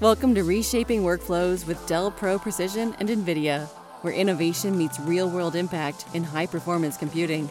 Welcome to Reshaping Workflows with Dell Pro Precision and NVIDIA, where innovation meets real-world impact in high-performance computing.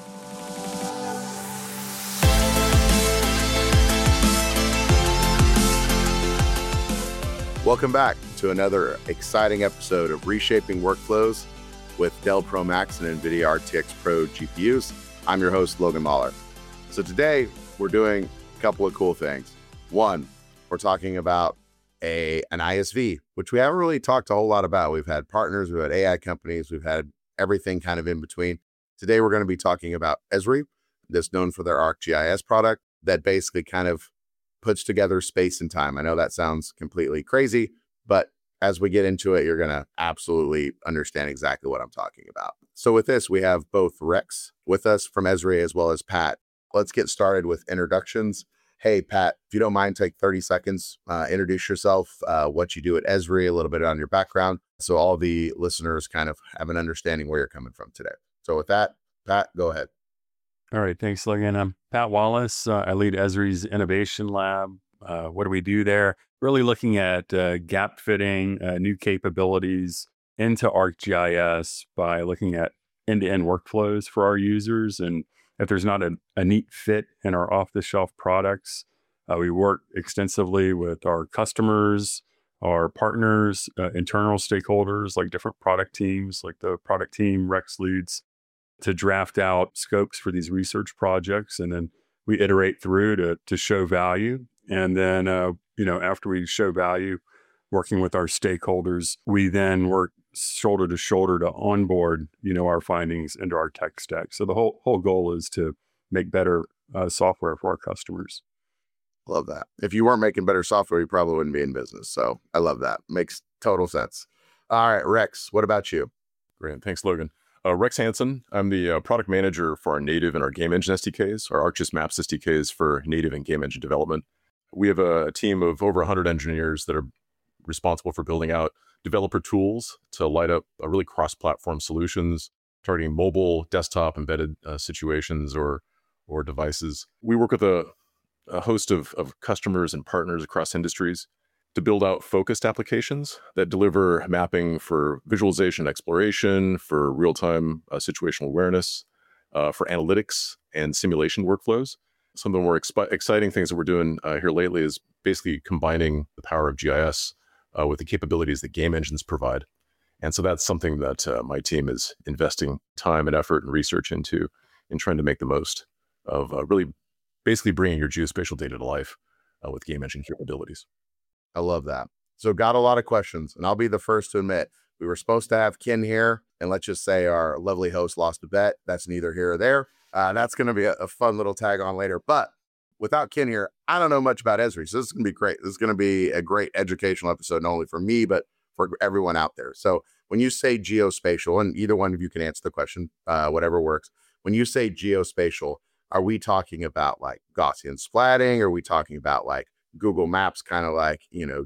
Welcome back to another exciting episode of Reshaping Workflows with Dell Pro Max and NVIDIA RTX Pro GPUs. I'm your host, Logan Mahler. So today we're doing a couple of cool things. One, we're talking about an ISV, which we haven't really talked a whole lot about. We've had partners, we've had AI companies, we've had everything kind of in between. Today we're going to be talking about Esri, that's known for their ArcGIS product that basically kind of puts together space and time. I know that sounds completely crazy, but as we get into it, you're going to absolutely understand exactly what I'm talking about. So with this, we have both Rex with us from Esri as well as Pat. Let's get started with introductions. Hey, Pat, if you don't mind, take 30 seconds, introduce yourself, what you do at Esri, a little bit on your background, so all the listeners kind of have an understanding where you're coming from today. So with that, Pat, go ahead. All right, thanks, Logan. I'm Pat Wallace. I lead Esri's Innovation Lab. What do we do there? Really looking at gap fitting new capabilities into ArcGIS by looking at end-to-end workflows for our users. And if there's not a neat fit in our off-the-shelf products, we work extensively with our customers, our partners, internal stakeholders, like different product teams, like the product team Rex leads, to draft out scopes for these research projects. And then we iterate through to show value. And then, after we show value, working with our stakeholders, we then work shoulder to shoulder to onboard, our findings into our tech stack. So the whole goal is to make better software for our customers. Love that. If you weren't making better software, you probably wouldn't be in business. So I love that. Makes total sense. All right, Rex, what about you? Great. Thanks, Logan. Rex Hansen. I'm the product manager for our native and our game engine SDKs, our ArcGIS Maps SDKs for native and game engine development. We have a team of over 100 engineers that are responsible for building out developer tools to light up really cross-platform solutions, targeting mobile, desktop, embedded situations or devices. We work with a host of customers and partners across industries to build out focused applications that deliver mapping for visualization, exploration, for real-time situational awareness, for analytics and simulation workflows. Some of the more exciting things that we're doing here lately is basically combining the power of GIS with the capabilities that game engines provide. And so that's something that my team is investing time and effort and research into in trying to make the most of really basically bringing your geospatial data to life with game engine capabilities. I love that. So got a lot of questions, and I'll be the first to admit, we were supposed to have Ken here, and let's just say our lovely host lost a bet. That's neither here or there. That's going to be a fun little tag on later. But without Ken here, I don't know much about Esri. So this is going to be great. This is going to be a great educational episode, not only for me, but for everyone out there. So when you say geospatial, and either one of you can answer the question, whatever works. When you say geospatial, are we talking about like Gaussian splatting? Are we talking about like Google Maps, kind of like,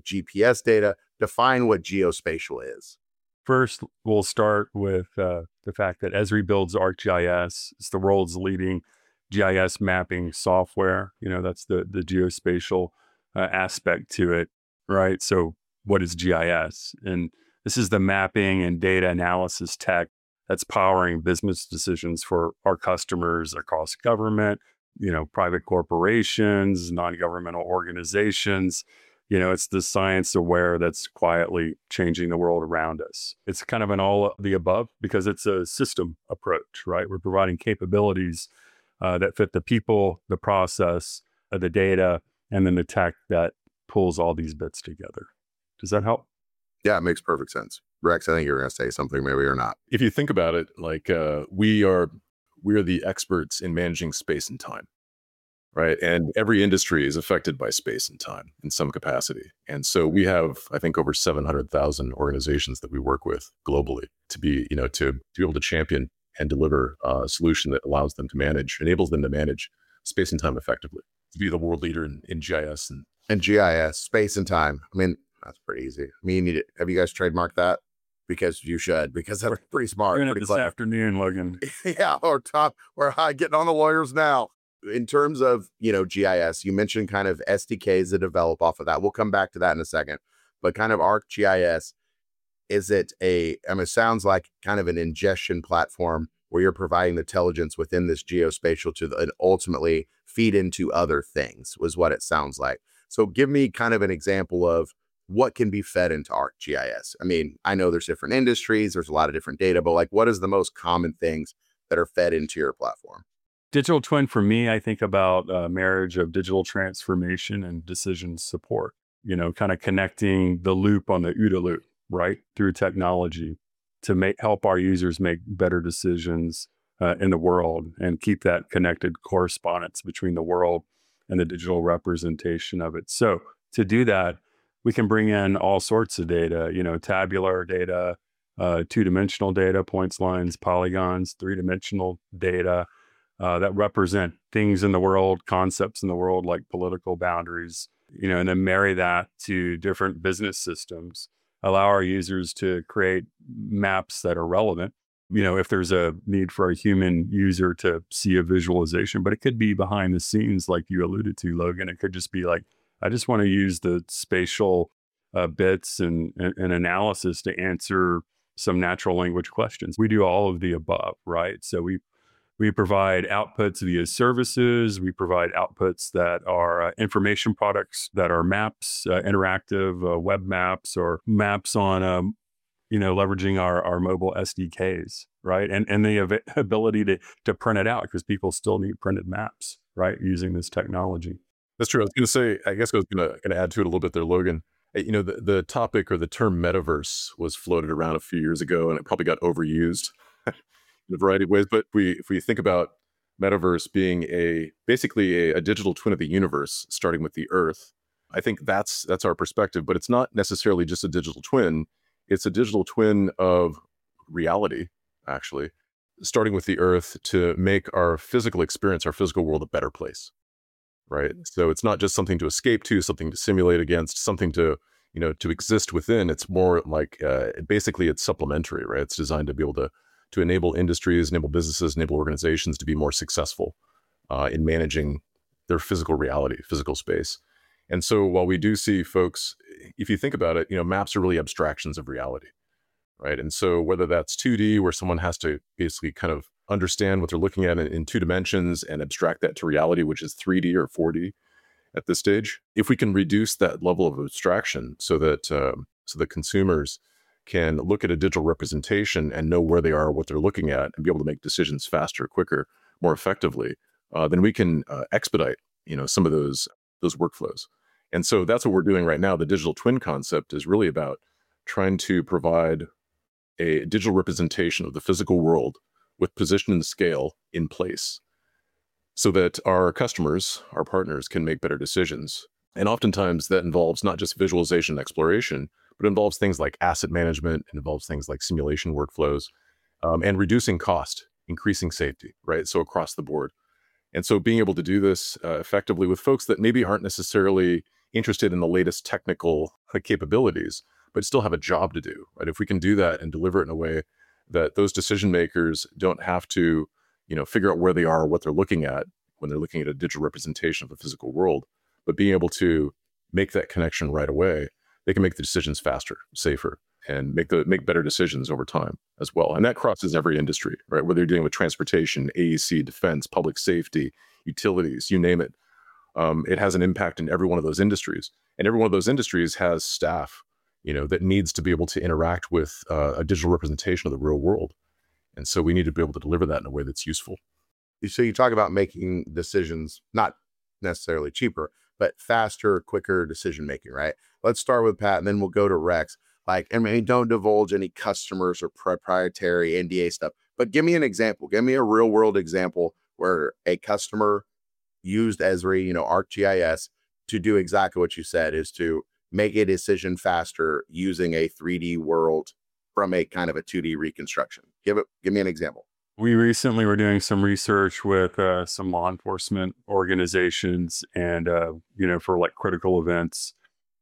GPS data? Define what geospatial is. First, we'll start with the fact that Esri builds ArcGIS. It's the world's leading GIS mapping software. That's the geospatial aspect to it, right? So what is GIS? And this is the mapping and data analysis tech that's powering business decisions for our customers across government, private corporations, non-governmental organizations. It's the science aware that's quietly changing the world around us. It's kind of an all of the above because it's a system approach, right? We're providing capabilities that fit the people, the process, the data, and then the tech that pulls all these bits together. Does that help? Yeah, it makes perfect sense. Rex, I think you're going to say something, maybe or not. If you think about it, like we are the experts in managing space and time, right? And every industry is affected by space and time in some capacity. And so we have, I think, over 700,000 organizations that we work with globally to be able to champion and deliver a solution that enables them to manage space and time effectively, to be the world leader in GIS. And GIS, space and time. I mean, that's pretty easy. I mean, have you guys trademarked that? Because you should, because that's pretty smart. We're going to this afternoon, Logan. Yeah, we're getting on the lawyers now. In terms of, GIS, you mentioned kind of SDKs that develop off of that. We'll come back to that in a second. but kind of ArcGIS, is it it sounds like kind of an ingestion platform where you're providing the intelligence within this geospatial to and ultimately feed into other things, was what it sounds like. So give me kind of an example of what can be fed into ArcGIS. I mean, I know there's different industries, there's a lot of different data, but like, what is the most common things that are fed into your platform? Digital twin, for me, I think about a marriage of digital transformation and decision support, kind of connecting the loop on the OODA loop, right, through technology to help our users make better decisions in the world and keep that connected correspondence between the world and the digital representation of it. So to do that, we can bring in all sorts of data, tabular data, two-dimensional data, points, lines, polygons, three-dimensional data that represent things in the world, concepts in the world like political boundaries, and then marry that to different business systems, allow our users to create maps that are relevant. If there's a need for a human user to see a visualization, but it could be behind the scenes, like you alluded to, Logan. It could just be like, I just want to use the spatial bits and analysis to answer some natural language questions. We do all of the above, right? So we provide outputs via services. We provide outputs that are information products that are maps, interactive web maps, or maps on, leveraging our mobile SDKs, right? And the ability to print it out, because people still need printed maps, right, using this technology. That's true. I was going to say, I guess I was going to add to it a little bit there, Logan. The topic or the term metaverse was floated around a few years ago, and it probably got overused in a variety of ways. But if we think about metaverse being basically a digital twin of the universe, starting with the Earth, I think that's our perspective. But it's not necessarily just a digital twin. It's a digital twin of reality, actually, starting with the Earth to make our physical experience, our physical world, a better place. Right. So it's not just something to escape to, something to simulate against, something to exist within. It's more like basically it's supplementary, right? It's designed to be able to enable industries, enable businesses, enable organizations to be more successful in managing their physical reality, physical space. And so while we do see folks, if you think about it, maps are really abstractions of reality, right? And so whether that's 2D, where someone has to basically kind of understand what they're looking at in 2 dimensions and abstract that to reality, which is 3D or 4D at this stage. If we can reduce that level of abstraction so that consumers can look at a digital representation and know where they are, what they're looking at, and be able to make decisions faster, quicker, more effectively, then we can expedite, some of those workflows. And so that's what we're doing right now. The digital twin concept is really about trying to provide a digital representation of the physical world with position and scale in place so that our customers, our partners, can make better decisions. And oftentimes that involves not just visualization and exploration, but it involves things like asset management, it involves things like simulation workflows, and reducing cost, increasing safety, right? So across the board. And so being able to do this effectively with folks that maybe aren't necessarily interested in the latest technical capabilities, but still have a job to do, right? If we can do that and deliver it in a way that those decision makers don't have to, figure out where they are, what they're looking at when they're looking at a digital representation of the physical world, but being able to make that connection right away, they can make the decisions faster, safer, and make better decisions over time as well. And that crosses every industry, right? Whether you're dealing with transportation, AEC, defense, public safety, utilities, you name it. It has an impact in every one of those industries. And every one of those industries has staff, that needs to be able to interact with a digital representation of the real world. And so we need to be able to deliver that in a way that's useful. So you talk about making decisions, not necessarily cheaper, but faster, quicker decision-making, right? Let's start with Pat, and then we'll go to Rex. Don't divulge any customers or proprietary NDA stuff, but give me an example. Give me a real-world example where a customer used Esri, ArcGIS, to do exactly what you said, is to make a decision faster using a 3D world from a kind of a 2D reconstruction. Give me an example. We recently were doing some research with some law enforcement organizations and, for like critical events.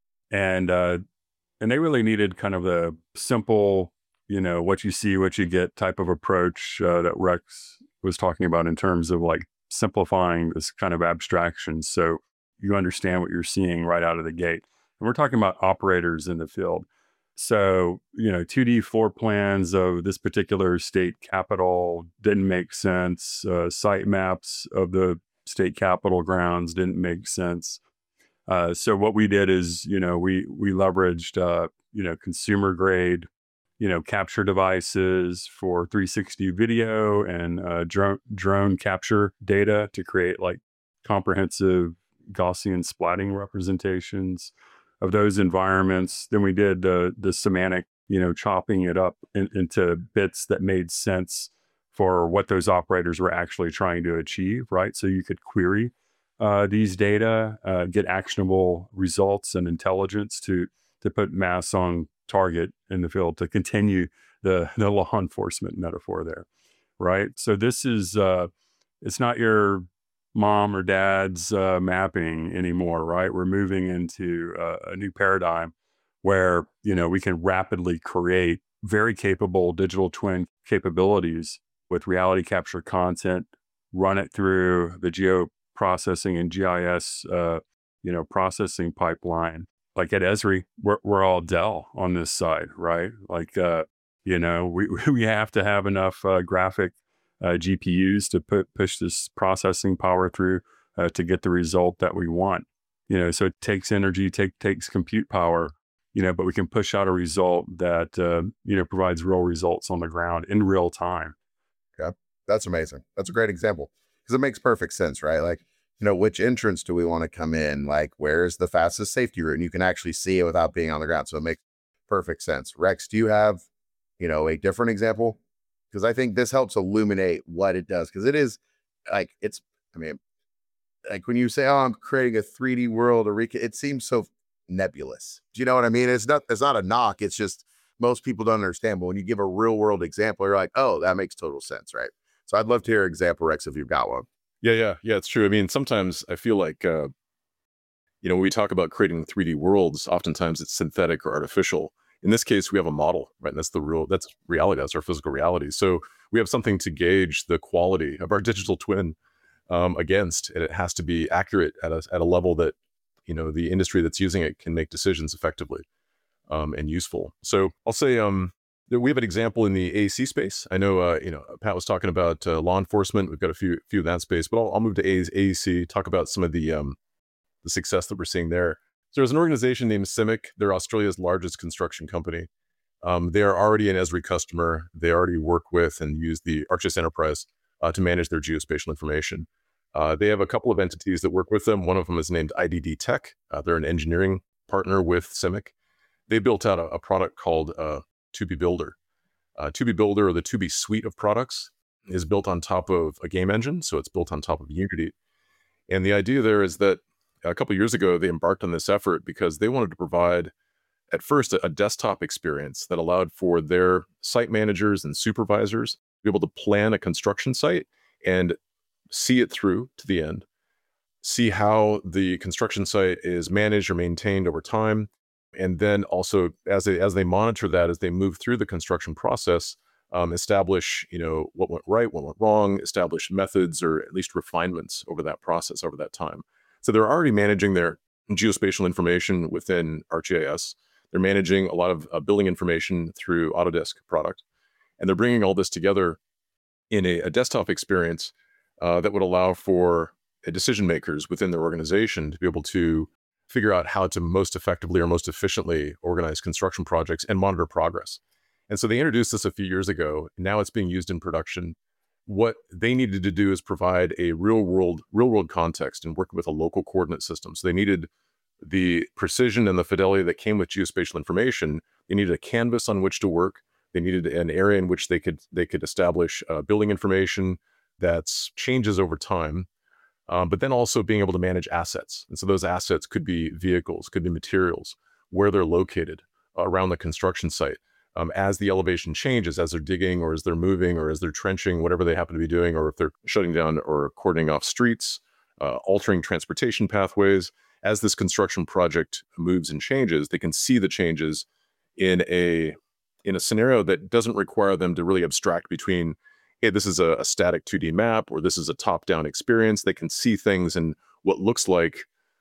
And they really needed kind of the simple, what you see, what you get type of approach that Rex was talking about in terms of like simplifying this kind of abstraction. So you understand what you're seeing right out of the gate. And we're talking about operators in the field. So, 2D floor plans of this particular state capital didn't make sense. Site maps of the state capitol grounds didn't make sense. So what we did is, we leveraged, consumer grade, capture devices for 360 video and drone capture data to create like comprehensive Gaussian splatting representations of those environments. Then we did the semantic, chopping it up into bits that made sense for what those operators were actually trying to achieve, right? So you could query these data, get actionable results and intelligence to put mass on target in the field, to continue the law enforcement metaphor there, right? So this is, it's not your mom or dad's mapping anymore, right? We're moving into a new paradigm where, we can rapidly create very capable digital twin capabilities with reality capture content, run it through the geoprocessing and GIS, processing pipeline. Like at Esri, we're all Dell on this side, right? Like, we have to have enough graphic GPUs to push this processing power through to get the result that we want. So it takes energy, takes compute power, but we can push out a result that, provides real results on the ground in real time. Yeah, that's amazing. That's a great example because it makes perfect sense, right? Like, which entrance do we want to come in? Like, where's the fastest safety route? And you can actually see it without being on the ground. So it makes perfect sense. Rex, do you have, a different example? Because I think this helps illuminate what it does. Because it is like, like when you say, oh, I'm creating a 3D world, it seems so nebulous. Do you know what I mean? It's not a knock. It's just most people don't understand. But when you give a real world example, you're like, oh, that makes total sense, right? So I'd love to hear an example, Rex, if you've got one. Yeah, it's true. I mean, sometimes I feel like, when we talk about creating 3D worlds, oftentimes it's synthetic or artificial. In this case, we have a model, right? And that's reality. That's our physical reality. So we have something to gauge the quality of our digital twin against, and it has to be accurate at a level that, the industry that's using it can make decisions effectively and useful. So I'll say, we have an example in the AEC space. I know, Pat was talking about law enforcement. We've got a few in that space, but I'll move to AEC, talk about some of the success that we're seeing there. So there's an organization named CIMIC. They're Australia's largest construction company. They are already an Esri customer. They already work with and use the ArcGIS Enterprise to manage their geospatial information. They have a couple of entities that work with them. One of them is named IDD Tech. They're an engineering partner with CIMIC. They built out a product called 2B Builder. 2B Builder, or the 2B suite of products, is built on top of a game engine. So it's built on top of Unity. And the idea there is that a couple of years ago, they embarked on this effort because they wanted to provide, at first, a desktop experience that allowed for their site managers and supervisors to be able to plan a construction site and see it through to the end, see how the construction site is managed or maintained over time. And then also, as they monitor that, as they move through the construction process, establish, what went right, what went wrong, establish methods or at least refinements over that process, over that time. So they're already managing their geospatial information within ArcGIS. They're managing a lot of building information through Autodesk product. And they're bringing all this together in a desktop experience that would allow for decision makers within their organization to be able to figure out how to most effectively or most efficiently organize construction projects and monitor progress. And so they introduced this a few years ago. Now it's being used in production. What they needed to do is provide a real world context and work with a local coordinate system. So they needed the precision and the fidelity that came with geospatial information. They needed a canvas on which to work. They needed an area in which they could establish building information that changes over time. But then also being able to manage assets. And so those assets could be vehicles, could be materials, where they're located around the construction site. As the elevation changes, as they're digging or as they're moving or as they're trenching, whatever they happen to be doing, or if they're shutting down or cordoning off streets, altering transportation pathways, as this construction project moves and changes, they can see the changes in a scenario that doesn't require them to really abstract between, hey, this is a static 2D map, or this is a top-down experience. They can see things in what looks like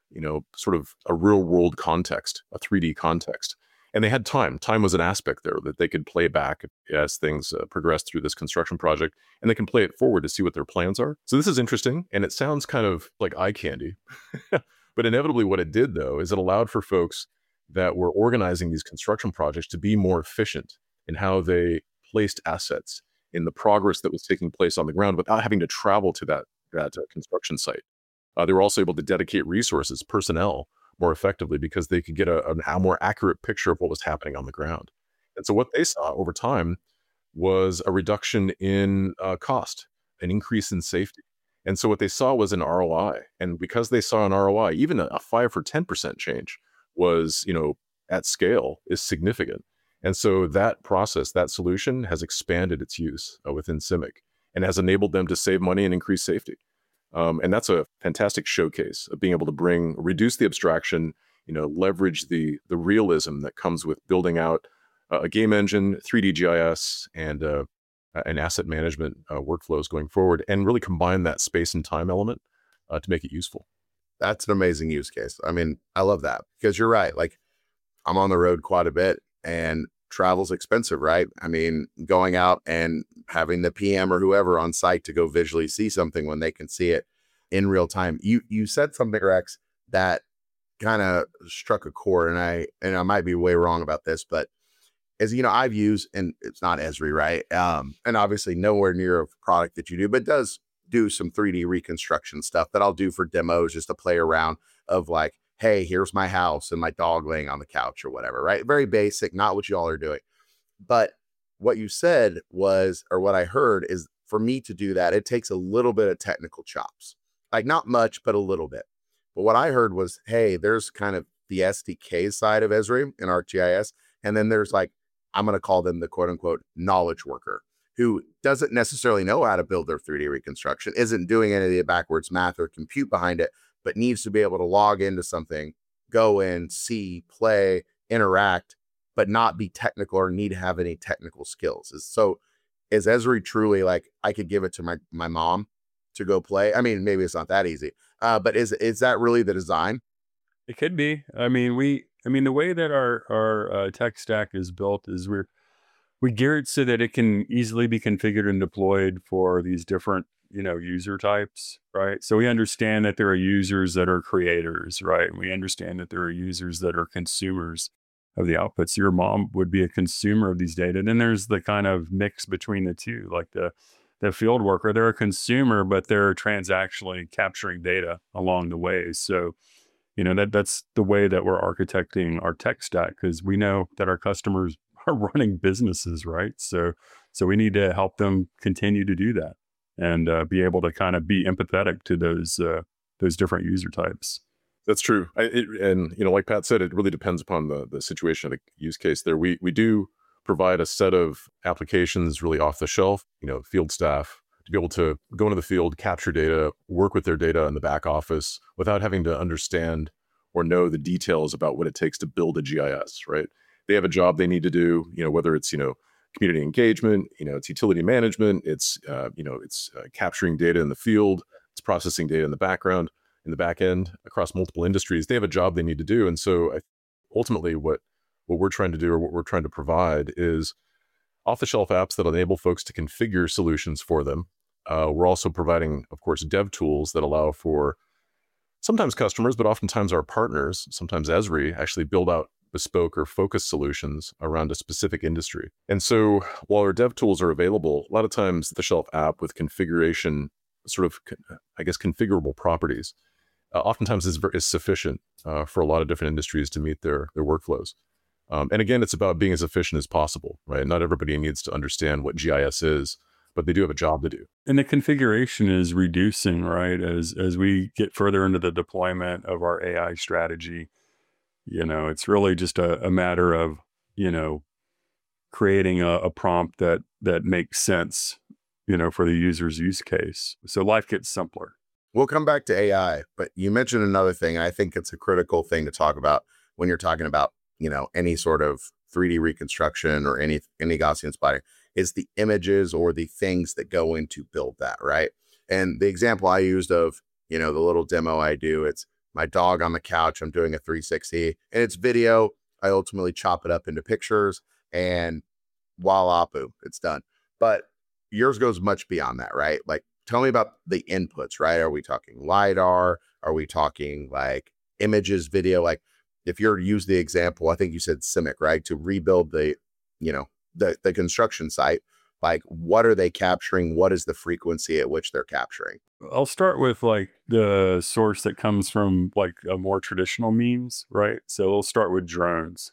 sort of a real world context, a 3D context. And they had time. Time was an aspect there that they could play back as things progress through this construction project, and they can play it forward to see what their plans are. So this is interesting, and it sounds kind of like eye candy. But inevitably what it did, though, is it allowed for folks that were organizing these construction projects to be more efficient in how they placed assets in the progress that was taking place on the ground without having to travel to that construction site. They were also able to dedicate resources, personnel, more effectively because they could get a more accurate picture of what was happening on the ground. And so what they saw over time was a reduction in cost, an increase in safety. And so what they saw was an ROI. And because they saw an ROI, even a 5 or 10% change was, at scale is significant. And so that process, that solution has expanded its use within CIMIC and has enabled them to save money and increase safety. And that's a fantastic showcase of being able to reduce the abstraction, leverage the realism that comes with building out a game engine, 3D GIS, and asset management workflows going forward, and really combine that space and time element to make it useful. That's an amazing use case. I mean, I love that because you're right. Like, I'm on the road quite a bit and travel's expensive, right? I mean, going out and having the PM or whoever on site to go visually see something when they can see it in real time. You said something, Rex, that kind of struck a chord, and I might be way wrong about this, but as I've used, and it's not Esri, right? And obviously nowhere near a product that you do, but does do some 3D reconstruction stuff that I'll do for demos just to play around of like, hey, here's my house and my dog laying on the couch or whatever, right? Very basic, not what you all are doing. But what you said was, or what I heard is, for me to do that, it takes a little bit of technical chops, like not much, but a little bit. But what I heard was, hey, there's kind of the SDK side of Esri in ArcGIS. And then there's like, I'm going to call them the quote unquote knowledge worker who doesn't necessarily know how to build their 3D reconstruction, isn't doing any of the backwards math or compute behind it, but needs to be able to log into something, go in, see, play, interact, but not be technical or need to have any technical skills. Is Esri truly like, I could give it to my mom to go play? I mean, maybe it's not that easy, but is that really the design? It could be. I mean, the way that our tech stack is built is we gear it so that it can easily be configured and deployed for these different user types, right? So we understand that there are users that are creators, right? And we understand that there are users that are consumers of the outputs. Your mom would be a consumer of these data. And then there's the kind of mix between the two, like the field worker, they're a consumer, but they're transactionally capturing data along the way. So, that's the way that we're architecting our tech stack, because we know that our customers are running businesses, right? So we need to help them continue to do that and be able to kind of be empathetic to those different user types. That's true. Like Pat said, it really depends upon the situation of the use case there. We do provide a set of applications really off the shelf, field staff to be able to go into the field, capture data, work with their data in the back office without having to understand or know the details about what it takes to build a GIS, right? They have a job they need to do, whether it's, community engagement, it's utility management, it's capturing data in the field, it's processing data in the background, in the back end across multiple industries. They have a job they need to do. And so ultimately what we're trying to do, or what we're trying to provide, is off-the-shelf apps that enable folks to configure solutions for them. We're also providing, of course, dev tools that allow for sometimes customers, but oftentimes our partners, sometimes Esri, actually build out bespoke or focused solutions around a specific industry. And so while our dev tools are available, a lot of times the shelf app with configuration, sort of, configurable properties, oftentimes is sufficient for a lot of different industries to meet their workflows. And again, it's about being as efficient as possible, right? Not everybody needs to understand what GIS is, but they do have a job to do. And the configuration is reducing, right? As we get further into the deployment of our AI strategy, it's really just a matter of, creating a prompt that makes sense, for the user's use case. So life gets simpler. We'll come back to AI, but you mentioned another thing. I think it's a critical thing to talk about when you're talking about, any sort of 3D reconstruction or any Gaussian splatting, is the images or the things that go into build that, right? And the example I used of, the little demo I do, it's my dog on the couch, I'm doing a 360 and it's video. I ultimately chop it up into pictures and voila, boom, it's done. But yours goes much beyond that, right? Like, tell me about the inputs, right? Are we talking LiDAR? Are we talking like images, video? Like, if you're to use the example, I think you said CIMIC, right? To rebuild the, you know, the construction site, like what are they capturing? What is the frequency at which they're capturing? I'll start with like the source that comes from like a more traditional means, right? So we'll start with drones.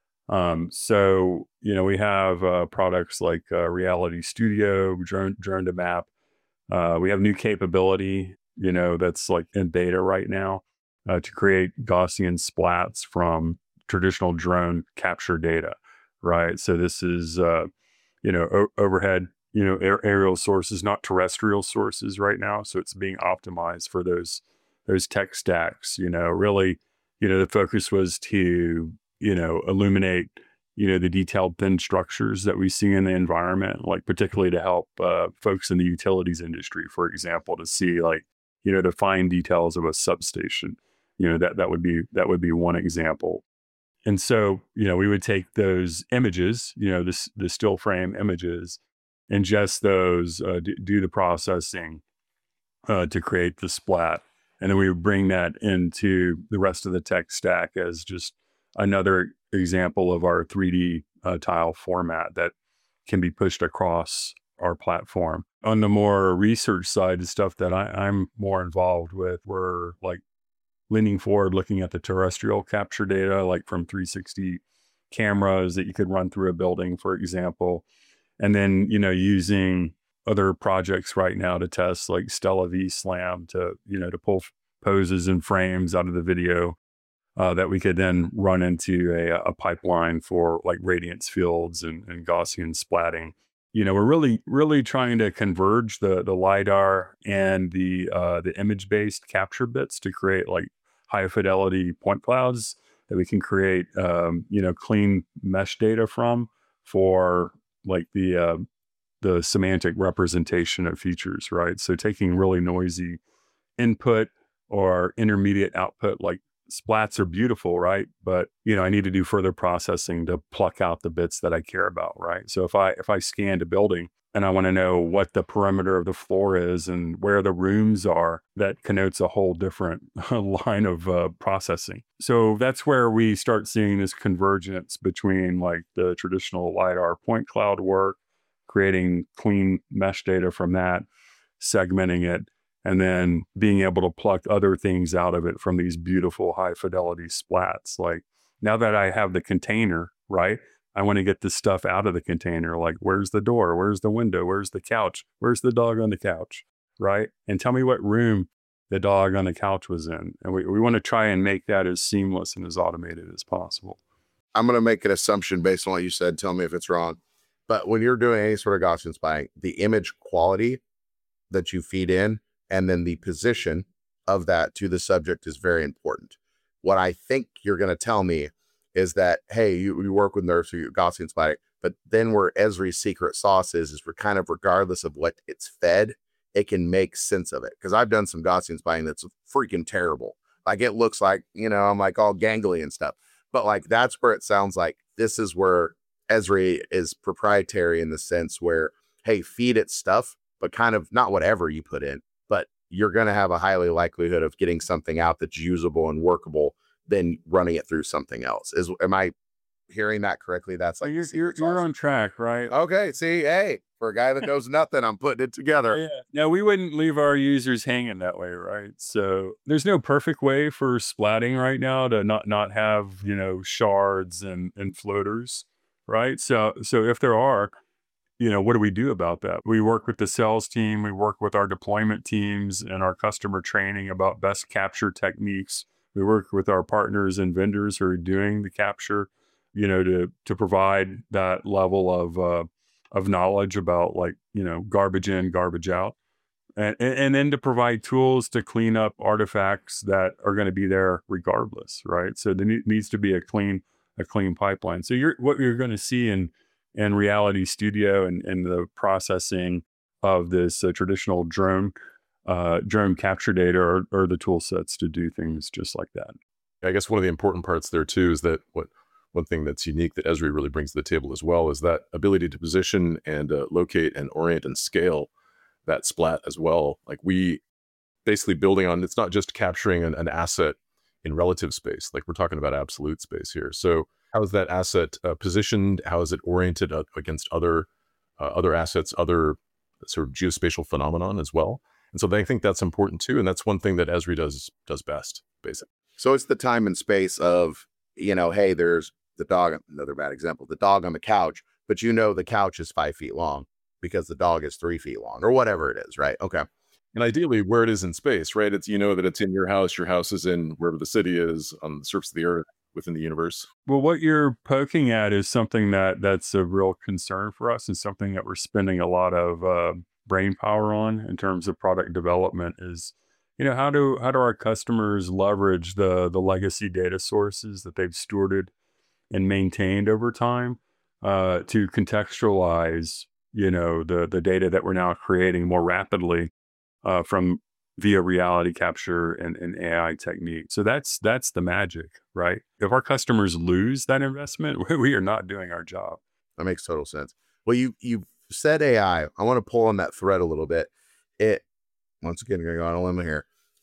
So, you know, we have products like Reality Studio, Drone to Map. We have new capability, you know, that's like in beta right now to create Gaussian splats from traditional drone capture data, right? So this is, you know, overhead, you know, aerial sources, not terrestrial sources right now. So it's being optimized for those tech stacks, you know, really, you know, the focus was to, you know, illuminate, you know, the detailed thin structures that we see in the environment, like particularly to help folks in the utilities industry, for example, to see like, you know, the fine details of a substation, you know, that would be one example. And so, you know, we would take those images, you know, the still frame images, ingest those, do the processing to create the splat. And then we would bring that into the rest of the tech stack as just another example of our 3D tile format that can be pushed across our platform. On the more research side, the stuff that I'm more involved with, we're like leaning forward, looking at the terrestrial capture data, like from 360 cameras that you could run through a building, for example. And then, you know, using other projects right now to test like Stella V-SLAM to, you know, to pull poses and frames out of the video that we could then run into a pipeline for like radiance fields and Gaussian splatting. You know, we're really trying to converge the LiDAR and the image-based capture bits to create like high fidelity point clouds that we can create, you know, clean mesh data from for like the semantic representation of features, right? So taking really noisy input or intermediate output, like splats are beautiful, right? But, you know, I need to do further processing to pluck out the bits that I care about, right? So if I scanned a building and I want to know what the perimeter of the floor is and where the rooms are, that connotes a whole different line of processing. So that's where we start seeing this convergence between like the traditional LiDAR point cloud work, creating clean mesh data from that, segmenting it, and then being able to pluck other things out of it from these beautiful high fidelity splats. Like now that I have the container, right? I want to get this stuff out of the container. Like, where's the door? Where's the window? Where's the couch? Where's the dog on the couch? Right? And tell me what room the dog on the couch was in. And we want to try and make that as seamless and as automated as possible. I'm going to make an assumption based on what you said. Tell me if it's wrong. But when you're doing any sort of Gaussian splatting, the image quality that you feed in and then the position of that to the subject is very important. What I think you're going to tell me is that, hey, you work with nerves or Gaussian splatting, but then where Esri's secret sauce is we're kind of regardless of what it's fed, it can make sense of it. Because I've done some Gaussian splatting that's freaking terrible. Like it looks like, you know, I'm like all gangly and stuff. But like that's where it sounds like this is where Esri is proprietary in the sense where, hey, feed it stuff, but kind of not whatever you put in, but you're going to have a highly likelihood of getting something out that's usable and workable than running it through something else. Am I hearing that correctly? That's like you're on track, right? Okay. See, hey, for a guy that knows nothing, I'm putting it together. Yeah. No, we wouldn't leave our users hanging that way, right? So there's no perfect way for splatting right now to not have, you know, shards and floaters, right? So if there are, you know, what do we do about that? We work with the sales team, we work with our deployment teams and our customer training about best capture techniques. We work with our partners and vendors who are doing the capture, you know, to provide that level of knowledge about like, you know, garbage in, garbage out. And then to provide tools to clean up artifacts that are going to be there regardless, right? So there needs to be a clean pipeline. So what you're going to see in Reality Studio and the processing of this traditional drone drone capture data or the tool sets to do things just like that. I guess one of the important parts there too is that one thing that's unique that Esri really brings to the table as well is that ability to position and locate and orient and scale that splat as well. Like we basically building on, it's not just capturing an asset in relative space, like we're talking about absolute space here. So how is that asset positioned? How is it oriented against other assets, other sort of geospatial phenomenon as well? And so I think that's important too. And that's one thing that Esri does best, basically. So it's the time and space of, hey, there's the dog, another bad example, the dog on the couch, but the couch is 5 feet long because the dog is 3 feet long or whatever it is, right? Okay. And ideally where it is in space, right? It's, that it's in your house is in wherever the city is on the surface of the earth within the universe. Well, what you're poking at is something that's a real concern for us and something that we're spending a lot of brain power on in terms of product development is, how do our customers leverage the legacy data sources that they've stewarded and maintained over time to contextualize, the data that we're now creating more rapidly from via reality capture and AI techniques. So that's the magic, right? If our customers lose that investment, we are not doing our job. That makes total sense. Well, you said AI. I want to pull on that thread a little bit. It, once again, going on a limb here,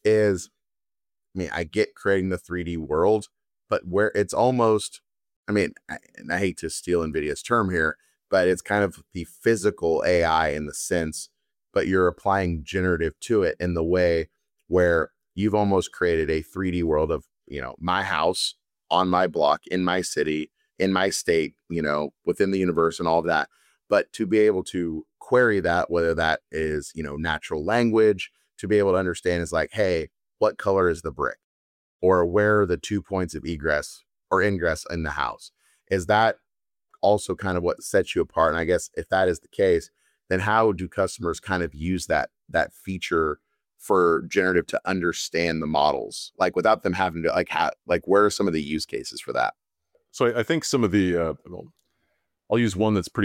I get creating the 3D world, but where it's almost, and I hate to steal NVIDIA's term here, but it's kind of the physical AI in the sense, but you're applying generative to it in the way where you've almost created a 3D world of, my house on my block, in my city, in my state, within the universe and all of that. But to be able to query that, whether that is, natural language, to be able to understand is like, hey, what color is the brick? Or where are the 2 points of egress or ingress in the house? Is that also kind of what sets you apart? And I guess if that is the case, then how do customers kind of use that feature for generative to understand the models, like without them having to where are some of the use cases for that? So I think some of the, I'll use one that's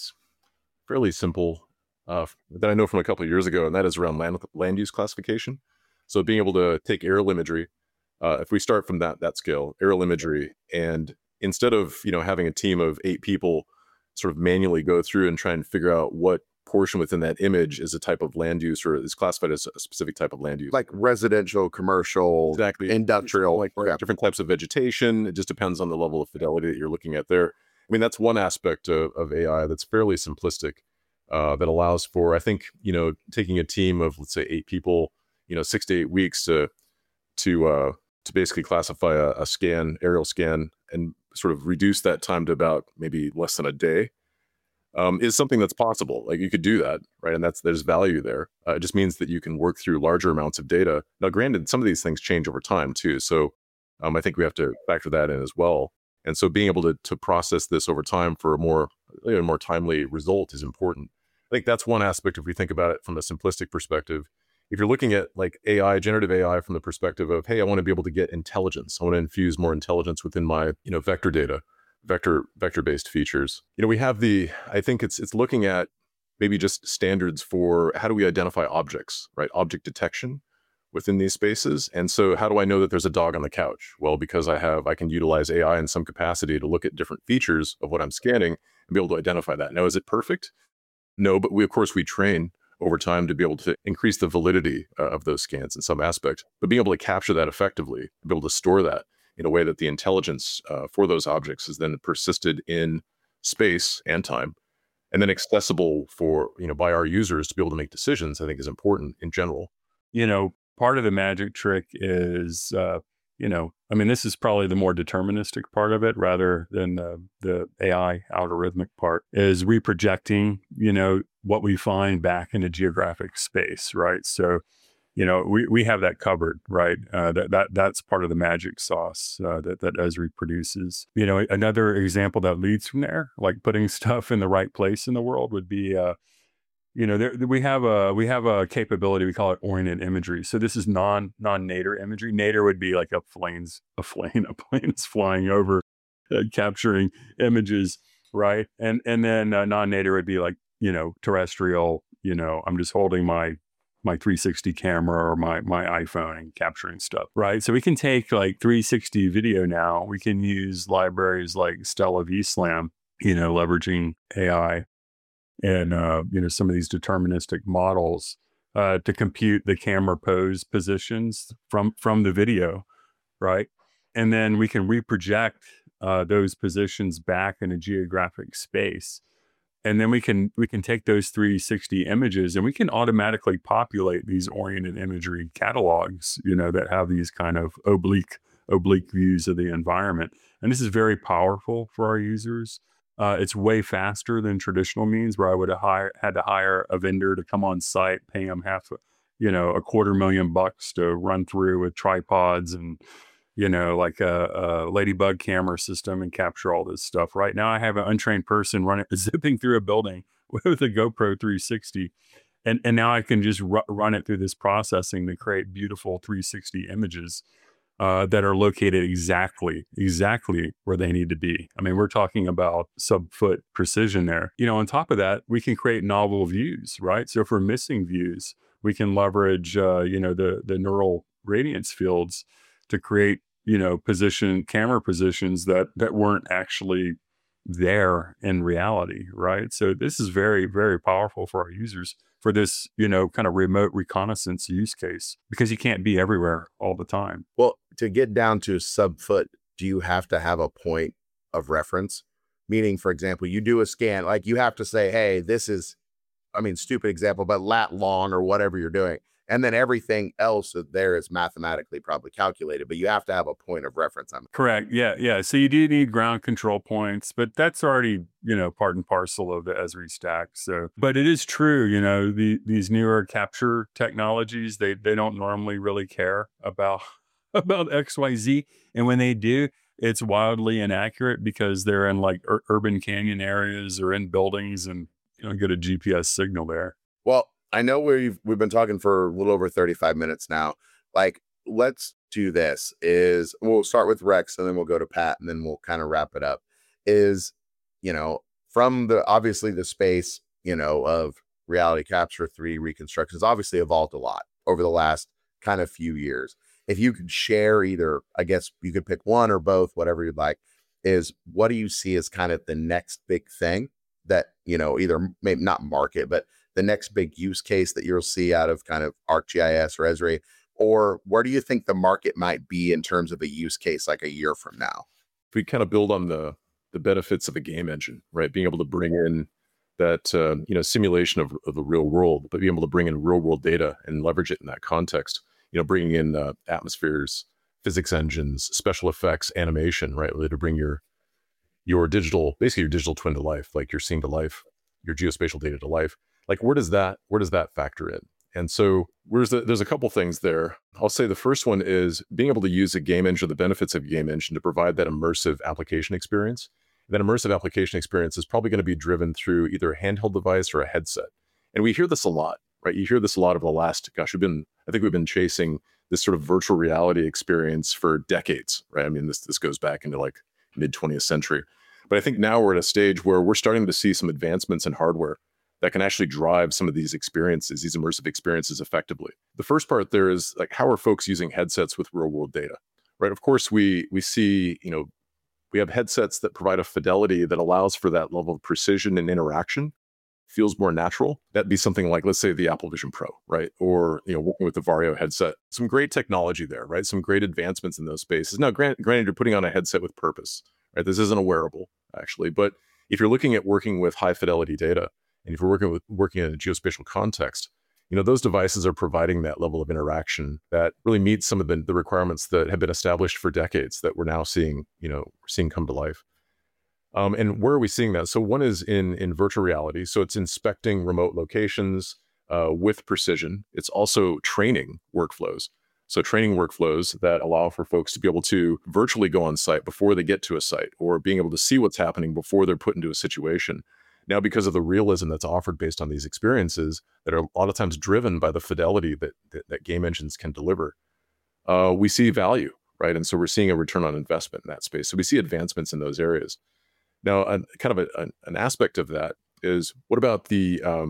fairly simple that I know from a couple of years ago, and that is around land use classification. So being able to take aerial imagery, if we start from that scale, aerial imagery, and instead of having a team of 8 people sort of manually go through and try and figure out what portion within that image is a type of land use or is classified as a specific type of land use, like residential, commercial, exactly, industrial, like different types of vegetation. It just depends on the level of fidelity that you're looking at there. That's one aspect of AI that's fairly simplistic that allows for, I think, taking a team of, let's say, 8 people, 6 to 8 weeks to basically classify a aerial scan and sort of reduce that time to about maybe less than a day is something that's possible. Like you could do that, right? And there's value there. It just means that you can work through larger amounts of data. Now, granted, some of these things change over time too. So I think we have to factor that in as well. And so being able to process this over time for a more timely result is important. I think that's one aspect if we think about it from a simplistic perspective. If you're looking at like AI, generative AI from the perspective of, hey, I want to be able to get intelligence. I want to infuse more intelligence within my, vector data, vector-based features. We have I think it's looking at maybe just standards for how do we identify objects, right? Object detection within these spaces. And so how do I know that there's a dog on the couch? Well, because I can utilize AI in some capacity to look at different features of what I'm scanning and be able to identify that. Now, is it perfect? No, but we train over time to be able to increase the validity of those scans in some aspect, but being able to capture that effectively, be able to store that in a way that the intelligence for those objects is then persisted in space and time, and then accessible for, by our users to be able to make decisions, I think is important in general. Part of the magic trick is, this is probably the more deterministic part of it rather than the AI algorithmic part, is reprojecting, what we find back into geographic space, right? So, we have that covered, right? That's part of the magic sauce that Esri produces. Another example that leads from there, like putting stuff in the right place in the world, would be we have a capability, we call it oriented imagery. So this is non-nadir imagery. Nadir would be like a plane is flying over, capturing images, right? And then non-nadir would be like, terrestrial, I'm just holding my my 360 camera or my iPhone and capturing stuff, right? So we can take like 360 video now. We can use libraries like Stella vSlam, leveraging AI and some of these deterministic models to compute the camera pose positions from the video, right? And then we can reproject those positions back in a geographic space. And then we can take those 360 images and we can automatically populate these oriented imagery catalogs, that have these kind of oblique views of the environment. And this is very powerful for our users. It's way faster than traditional means where I would have had to hire a vendor to come on site, pay them $250,000 to run through with tripods and like a Ladybug camera system and capture all this stuff. Right now, I have an untrained person zipping through a building with a GoPro 360. And now I can just run it through this processing to create beautiful 360 images that are located exactly where they need to be. I mean, we're talking about sub-foot precision there. On top of that, we can create novel views, right? So if we're missing views, we can leverage, the neural radiance fields to create camera positions that weren't actually there in reality, right? So this is very, very powerful for our users for this, kind of remote reconnaissance use case, because you can't be everywhere all the time. Well, to get down to sub-foot, do you have to have a point of reference? Meaning, for example, you do a scan, like you have to say, hey, this is, stupid example, but lat long or whatever you're doing. And then everything else there is mathematically probably calculated, but you have to have a point of reference. Correct. Yeah. So you do need ground control points, but that's already, part and parcel of the Esri stack. So, but it is true, these newer capture technologies, they don't normally really care about XYZ. And when they do, it's wildly inaccurate because they're in like urban canyon areas or in buildings and you don't get a GPS signal there. Well, I know we've been talking for a little over 35 minutes now. Like, let's do this. We'll start with Rex and then we'll go to Pat and then we'll kind of wrap it up. From obviously the space, of reality capture 3D reconstructions obviously evolved a lot over the last kind of few years. If you could share either, I guess you could pick one or both, whatever you'd like, is what do you see as kind of the next big thing that, either maybe not market, but the next big use case that you'll see out of kind of ArcGIS or Esri, or where do you think the market might be in terms of a use case like a year from now? If we kind of build on the benefits of a game engine, right? Being able to bring in that, simulation of the real world, but being able to bring in real world data and leverage it in that context, bringing in atmospheres, physics engines, special effects, animation, right? Really to bring your digital twin to life, like you're seeing to life, your geospatial data to life. Like, where does that factor in? And so there's a couple things there. I'll say the first one is being able to use a game engine, the benefits of a game engine to provide that immersive application experience. That immersive application experience is probably going to be driven through either a handheld device or a headset. And we hear this a lot, right? You hear this a lot over the last, I think we've been chasing this sort of virtual reality experience for decades, right? I mean, this goes back into like mid 20th century. But I think now we're at a stage where we're starting to see some advancements in hardware that can actually drive some of these experiences, these immersive experiences effectively. The first part there is like, how are folks using headsets with real world data, right? Of course, we see, we have headsets that provide a fidelity that allows for that level of precision and interaction, feels more natural. That'd be something like, let's say the Apple Vision Pro, right? Or, working with the Vario headset, some great technology there, right? Some great advancements in those spaces. Now, granted, you're putting on a headset with purpose, right? This isn't a wearable actually, but if you're looking at working with high fidelity data, and if you're working in a geospatial context, those devices are providing that level of interaction that really meets some of the requirements that have been established for decades that we're now seeing come to life. And where are we seeing that? So one is in virtual reality. So it's inspecting remote locations with precision. It's also training workflows. So training workflows that allow for folks to be able to virtually go on site before they get to a site, or being able to see what's happening before they're put into a situation. Now, because of the realism that's offered based on these experiences that are a lot of times driven by the fidelity that game engines can deliver, we see value, right? And so we're seeing a return on investment in that space. So we see advancements in those areas. Now, an aspect of that is, what about the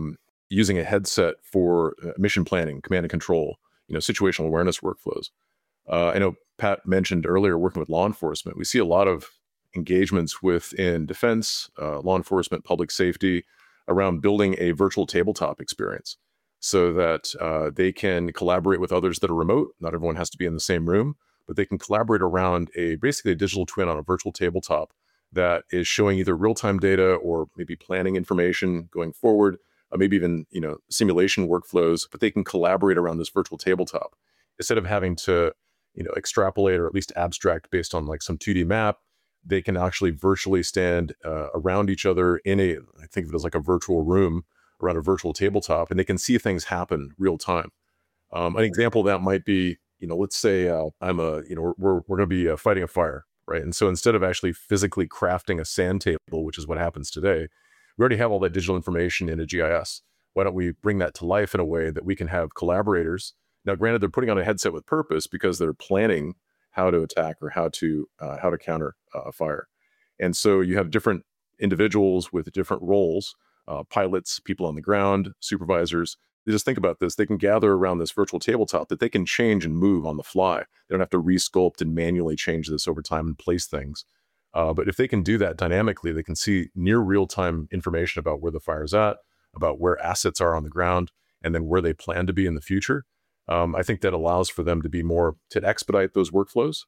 using a headset for mission planning, command and control, situational awareness workflows. I know Pat mentioned earlier working with law enforcement. We see a lot of engagements within defense, law enforcement, public safety around building a virtual tabletop experience so that they can collaborate with others that are remote. Not everyone has to be in the same room, but they can collaborate around basically a digital twin on a virtual tabletop that is showing either real-time data or maybe planning information going forward, maybe even simulation workflows, but they can collaborate around this virtual tabletop instead of having to extrapolate or at least abstract based on like some 2D map. They can actually virtually stand around each other I think of it as like a virtual room around a virtual tabletop, and they can see things happen real time. An example of that might be, let's say we're going to be fighting a fire, right? And so instead of actually physically crafting a sand table, which is what happens today, we already have all that digital information in a GIS. Why don't we bring that to life in a way that we can have collaborators? Now, granted, they're putting on a headset with purpose because they're planning how to attack or how to counter a fire. And so you have different individuals with different roles, pilots, people on the ground, supervisors. They just think about this. They can gather around this virtual tabletop that they can change and move on the fly. They don't have to resculpt and manually change this over time and place things. But if they can do that dynamically, they can see near real-time information about where the fire's at, about where assets are on the ground, and then where they plan to be in the future. I think that allows for them to expedite those workflows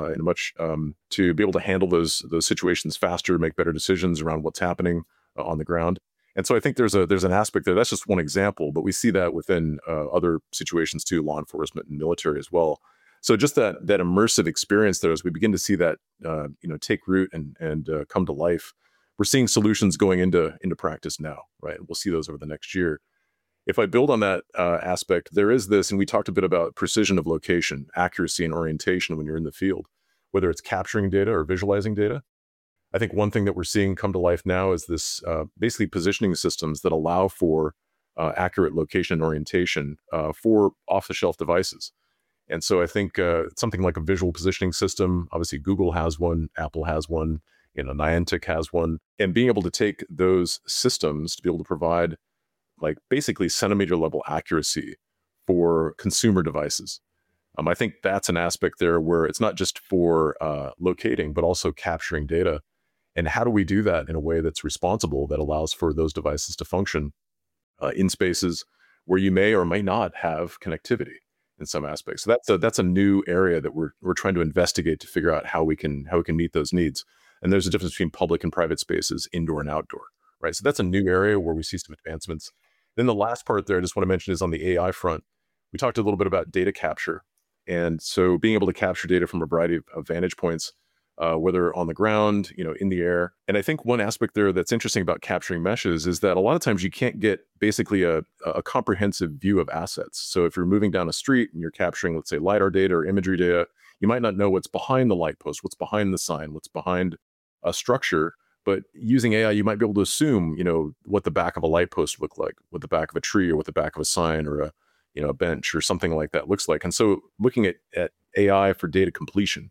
to be able to handle those situations faster, make better decisions around what's happening on the ground. And so I think there's an aspect there. That's just one example, but we see that within other situations too, law enforcement and military as well. So just that immersive experience there, as we begin to see that take root and come to life, we're seeing solutions going into practice now, right? We'll see those over the next year. If I build on that aspect, there is this, and we talked a bit about precision of location, accuracy, and orientation when you're in the field, whether it's capturing data or visualizing data. I think one thing that we're seeing come to life now is this basically positioning systems that allow for accurate location and orientation for off-the-shelf devices. And so I think something like a visual positioning system, obviously Google has one, Apple has one, Niantic has one, and being able to take those systems to be able to provide like basically centimeter level accuracy for consumer devices. I think that's an aspect there where it's not just for locating, but also capturing data. And how do we do that in a way that's responsible, that allows for those devices to function in spaces where you may or may not have connectivity in some aspects? So that's a new area that we're trying to investigate to figure out how we can meet those needs. And there's a difference between public and private spaces, indoor and outdoor, right? So that's a new area where we see some advancements. Then the last part there I just want to mention is on the AI front. We talked a little bit about data capture. And so being able to capture data from a variety of vantage points, whether on the ground, in the air. And I think one aspect there that's interesting about capturing meshes is that a lot of times you can't get basically a comprehensive view of assets. So if you're moving down a street and you're capturing, let's say, LiDAR data or imagery data, you might not know what's behind the light post, what's behind the sign, what's behind a structure. But using AI, you might be able to assume, what the back of a light post look like, what the back of a tree or what the back of a sign or a bench or something like that looks like. And so looking at AI for data completion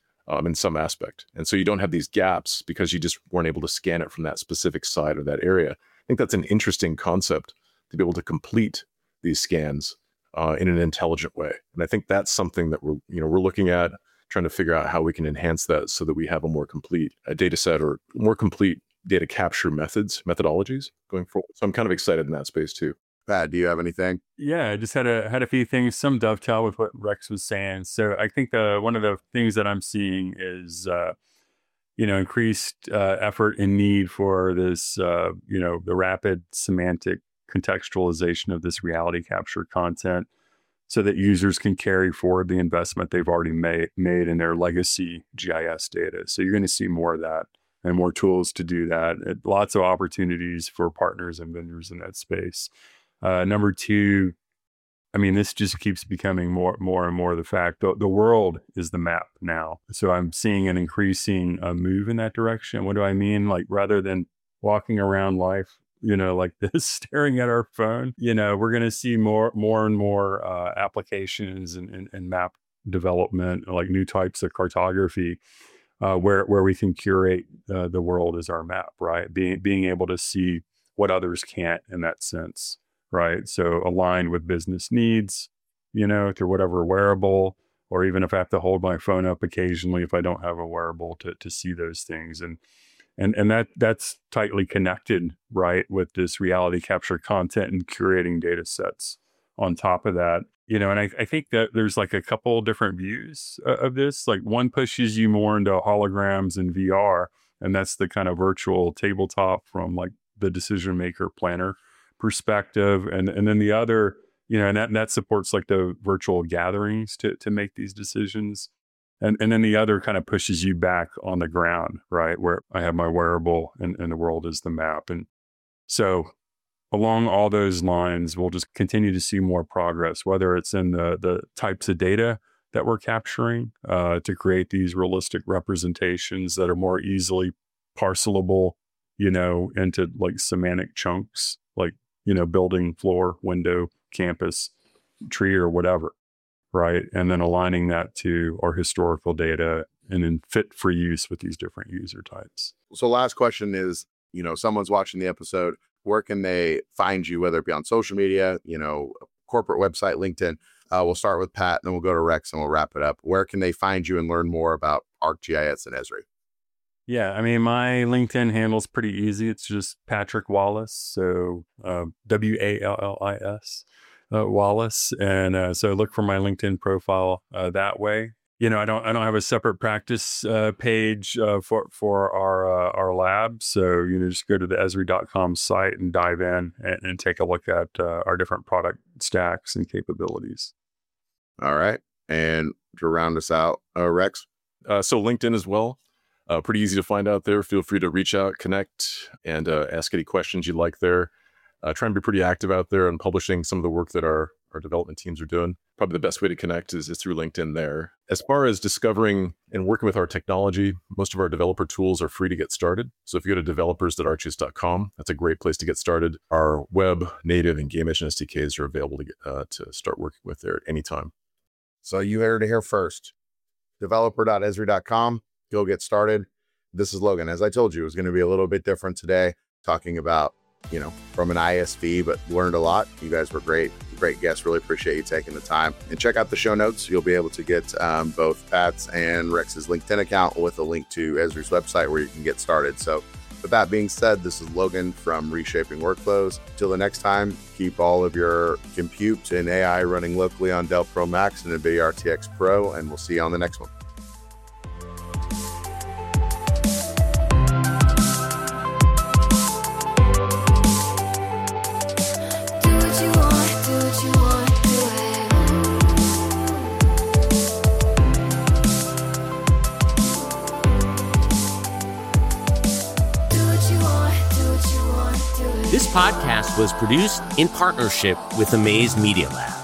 in some aspect. And so you don't have these gaps because you just weren't able to scan it from that specific side or that area. I think that's an interesting concept to be able to complete these scans in an intelligent way. And I think that's something that we're looking at, trying to figure out how we can enhance that so that we have a more complete data set or more complete data capture methodologies going forward. So I'm kind of excited in that space too. Pat, do you have anything? Yeah, I just had a few things, some dovetail with what Rex was saying. So I think one of the things that I'm seeing is, increased effort and need for this, the rapid semantic contextualization of this reality capture content so that users can carry forward the investment they've already made in their legacy GIS data. So you're going to see more of that and more tools to do that. Lots of opportunities for partners and vendors in that space. Number two, this just keeps becoming more and more the fact. The world is the map now. So I'm seeing an increasing move in that direction. What do I mean? Like rather than walking around life, like this, staring at our phone, we're going to see more and more applications and map development, like new types of cartography, where we can curate the world as our map, right? Being able to see what others can't in that sense. right? So aligned with business needs, through whatever wearable, or even if I have to hold my phone up occasionally, if I don't have a wearable to see those things. And that's tightly connected, right, with this reality capture content and curating data sets on top of that. And I think that there's like a couple different views of this. Like one pushes you more into holograms and VR, and that's the kind of virtual tabletop from like the decision maker planner perspective. And then the other, and that supports like the virtual gatherings to make these decisions. And then the other kind of pushes you back on the ground, right, where I have my wearable and the world is the map. And so along all those lines, we'll just continue to see more progress, whether it's in the types of data that we're capturing to create these realistic representations that are more easily parcelable, into like semantic chunks, like, building, floor, window, campus, tree, or whatever, right? And then aligning that to our historical data and then fit for use with these different user types. So last question is, someone's watching the episode, where can they find you, whether it be on social media, corporate website, LinkedIn? We'll start with Pat, and then we'll go to Rex, and we'll wrap it up. Where can they find you and learn more about ArcGIS and Esri? Yeah, I mean, my LinkedIn handle's pretty easy. It's just Patrick Wallis, so Wallis, Wallace, and so look for my LinkedIn profile that way. I don't have a separate practice page for our lab, so just go to the Esri.com site and dive in and take a look at our different product stacks and capabilities. All right, and to round us out, Rex. So LinkedIn as well. Pretty easy to find out there. Feel free to reach out, connect, and ask any questions you'd like there. Try and be pretty active out there and publishing some of the work that our development teams are doing. Probably the best way to connect is through LinkedIn there. As far as discovering and working with our technology, most of our developer tools are free to get started. So if you go to developers.arcgis.com, that's a great place to get started. Our web, native, and game engine SDKs are available to start working with there at any time. So you heard it here first. Developer.esri.com. Go get started. This is Logan. As I told you, it was going to be a little bit different today, talking about, from an ISV, but learned a lot. You guys were great guests. Really appreciate you taking the time. And check out the show notes. You'll be able to get both Pat's and Rex's LinkedIn account with a link to Esri's website where you can get started. So with that being said, this is Logan from Reshaping Workflows. Till the next time, keep all of your compute and AI running locally on Dell Pro Max and NVIDIA RTX Pro, and we'll see you on the next one. This podcast was produced in partnership with Amaze Media Lab.